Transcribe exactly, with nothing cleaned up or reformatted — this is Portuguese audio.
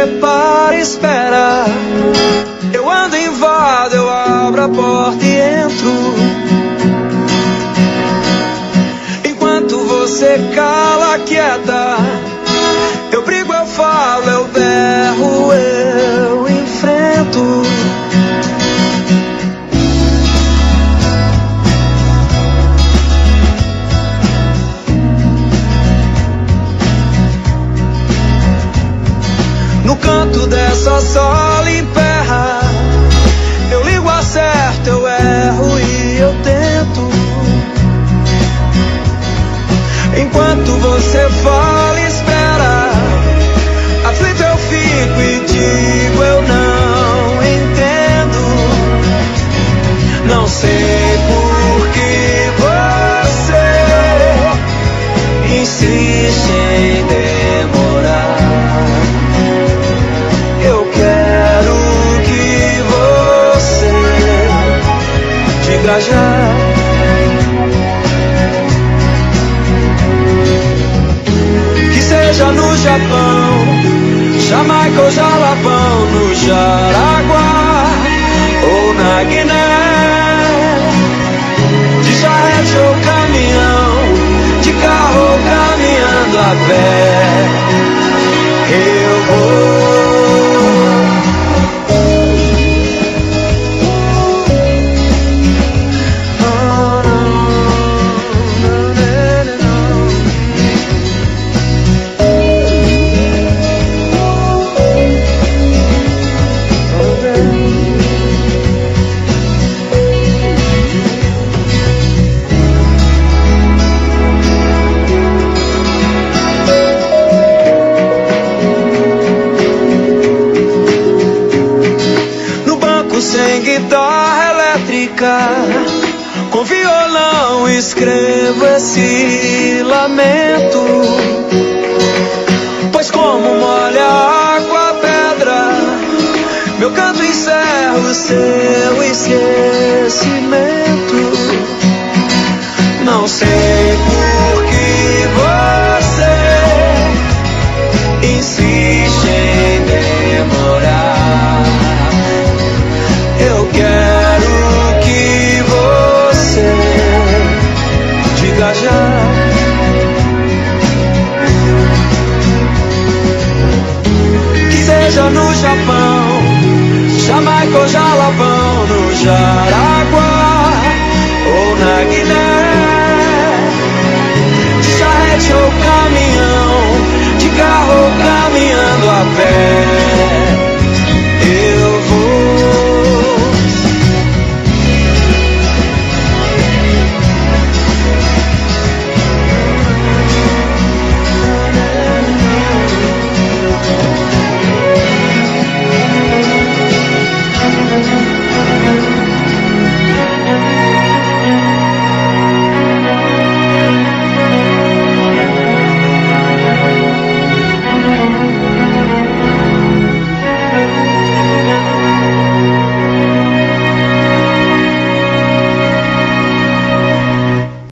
para, espera. Eu ando, invado, eu abro a porta e entro. Enquanto você cala, quieta, eu brigo, eu falo, eu berro, eu enfrento. No canto dessa sala emperra, eu ligo, acerto, eu erro e eu tento. Enquanto você fala, espera, aflito eu fico e digo, eu não entendo. Não sei por que você insiste em demorar. Eu quero que você diga já. Que seja no Japão, Jamaica ou Jalapão, no Jaraguá ou na Guiné, de charrete ou caminhão, de carro ou caminhando a pé, eu vou. Sem guitarra elétrica, com violão escrevo esse lamento. Pois como molha a água a pedra, meu canto encerra o seu esquecimento. Não sei por que você insiste em demorar. Eu quero que você diga já. Que seja no Japão, Jamaica ou Jalapão, no Jaraguá ou na Guiné,